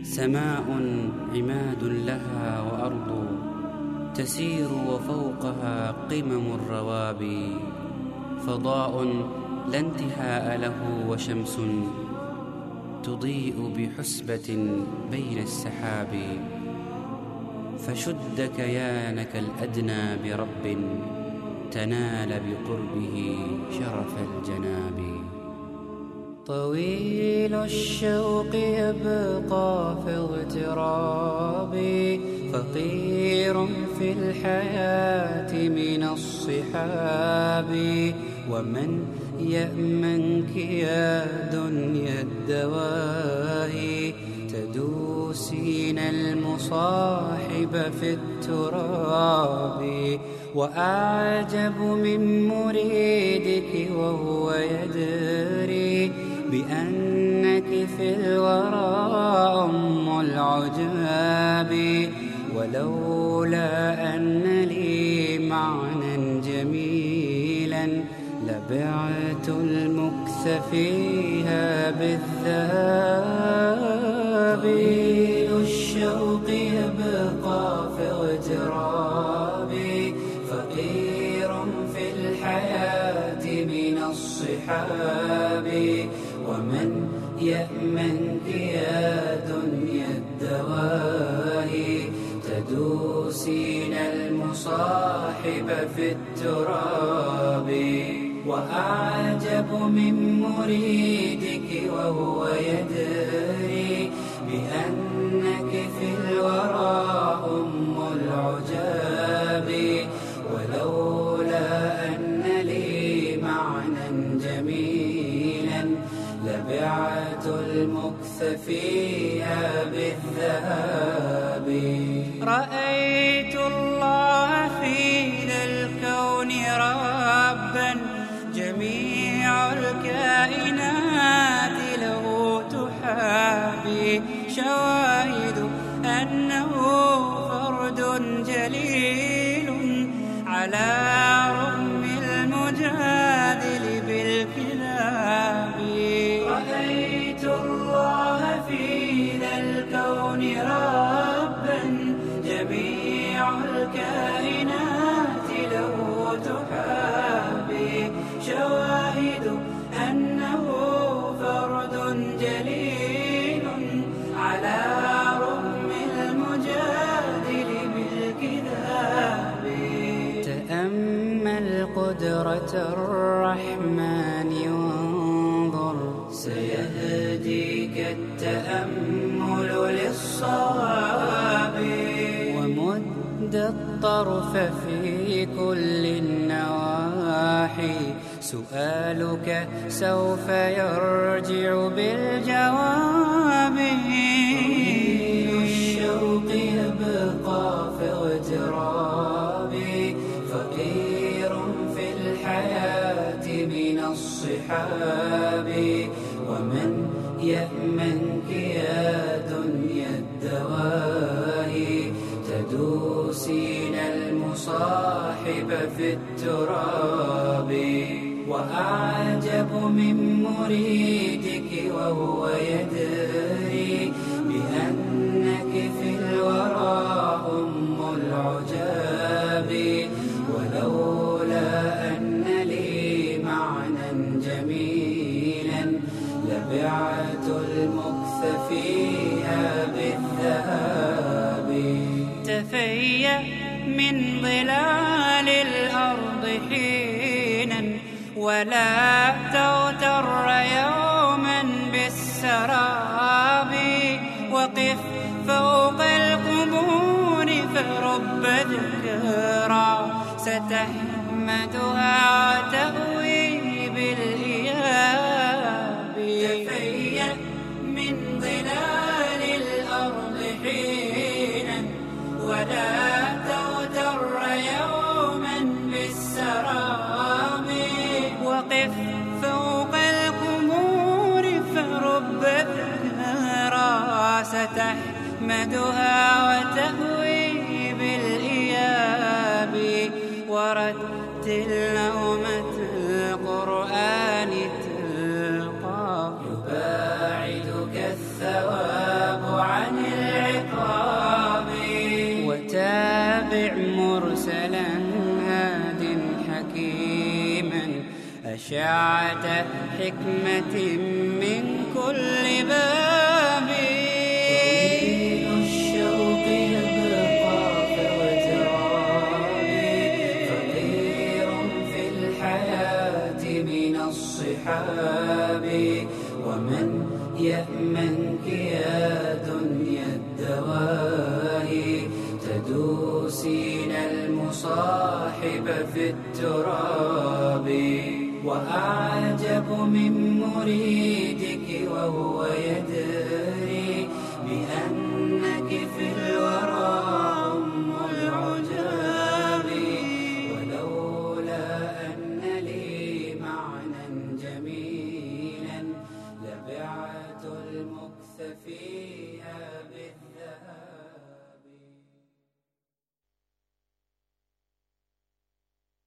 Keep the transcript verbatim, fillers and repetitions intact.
سماء عماد لها وأرض تسير وفوقها قمم الروابي، فضاء لا انتهاء له وشمس تضيء بحسبة بين السحاب. فشد كيانك الأدنى برب تنال بقربه شرف الجناب. طويل الشوق يبقى في اغترابي، فقير في الحياة من الصحاب. ومن يأمنك يا دنيا الدواهي، تدوسين المصاحب في التراب. وأعجب من مريدك وهو يدري بأنك في الورى أم العجاب. ولولا أن لي معنى جميلا لبعت المكث فيها بالذهب. طويل الشوق يبقى في اغترابي، فقير في الحياة من الصحاب. ومن يأمنك يا دنيا الدواهي، تدوسين المصاحب في التراب. وأعجب من مريدك وهو يدري بأنك في الورى أم العجاب. ولولا أن لي معنى جميلا لبعت المكث فيها بالذهب. رأيت الله في ذا الكون ربا، جميع الكائنات له تحابي. شواهد أنه فرد جليل على رغم المجادل بالكلاب. رأيت الله في ذا الكون ربا، جميع الكائنات له تحابي. شواهد أنه فرد جليل على رغم المجادل بالكذاب. تأمل قدرة الرحمن وانظر، سيهديك التأمل للصواب. ومد الطرف في كل النواحي، سؤالك سوف يرجع بالجواب. طويل الشوق يبقى في اغترابي، فقير في الحياة من الصحاب. ومن يأمنك يا دنيا الدواهي، تدوسين المصاحب في التراب. وأعجب من مريدك وهو يدري بأنك في الورى أم العجاب. ولولا أن لي معنى جميلا لبعت المكث فيها بالذهب. تفيأ من ظلال الأرض حينا، ولا تغتر يوما بالسراب. وقف فوق القبور فرب ذكرى ستحمدها وتأوي بالإياب. تفيأ من ظلال الأرض حينا، ولا تغتر يوما بالسراب. وقف فوق القبور فرب ذكرى ستحمدها وتأوي بالإياب. ورتل نومة القرآن تلقى، يباعدك الثواب عن أشعة حكمة من كل باب. طويل الشوق يبقى كوترابي، فقير في الحياة من الصحاب. ومن يأمنك يا دنيا الدواهي، تدوسين المصاحب في التراب. وأعجب من مريدك وهو يدري بأنك في الورى أم العجاب. ولولا أن لي معنى جميلا لبعت المكث فيه